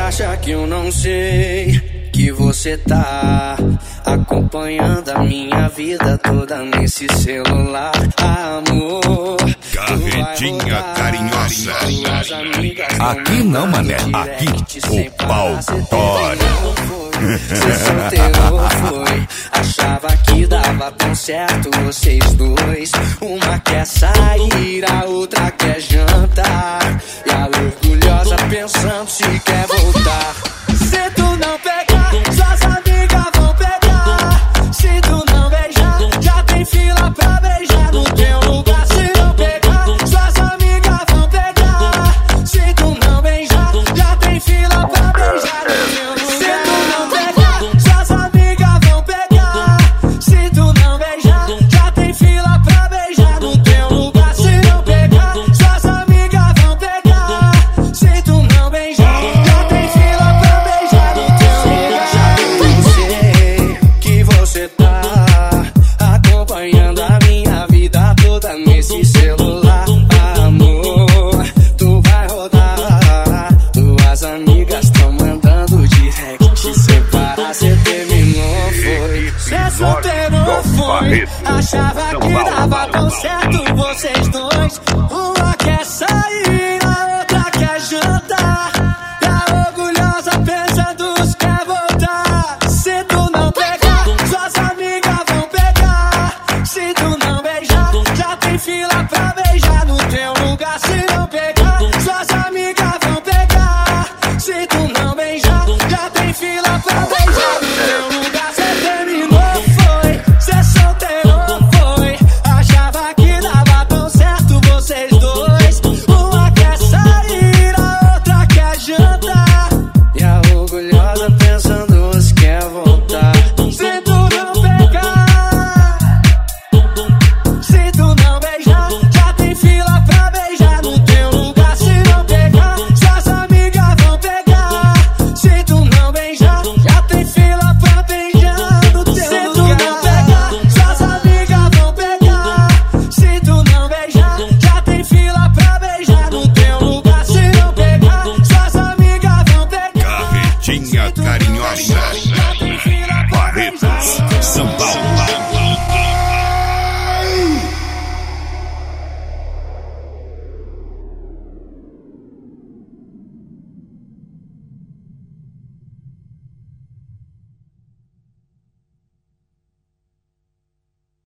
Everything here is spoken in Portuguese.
acha que eu não sei que você tá acompanhando a minha vida toda nesse celular, amor? Carretinha carinhosa. Aqui não, mané, aqui o pau tora. Ser solteiro foi, achava que dava tão certo vocês dois. Uma quer sair, a outra quer jantar, e a orgulhosa pensando se quer voltar. Se tu não pegar, suas amigas vão pegar. Se tu não beijar, já tem fila pra beijar no teu lugar. Se não pegar, suas amigas vão pegar. Se tu não beijar, já tem fila pra beijar no teu lugar. Se tu não pegar, suas amigas vão pegar. Se tu não beijar, já tem fila pra beijar no teu lugar. Se não pegar, suas amigas vão pegar. Se tu não beijar, já tem fila pra beijar no teu lugar. Sei que você tá acompanhando a minha vida toda nesse celular, amor. Tu vai rodar, tuas amigas tão mandando direct. Separar, cê terminou, foi. Cê solteiro foi, achava que dava tão certo vocês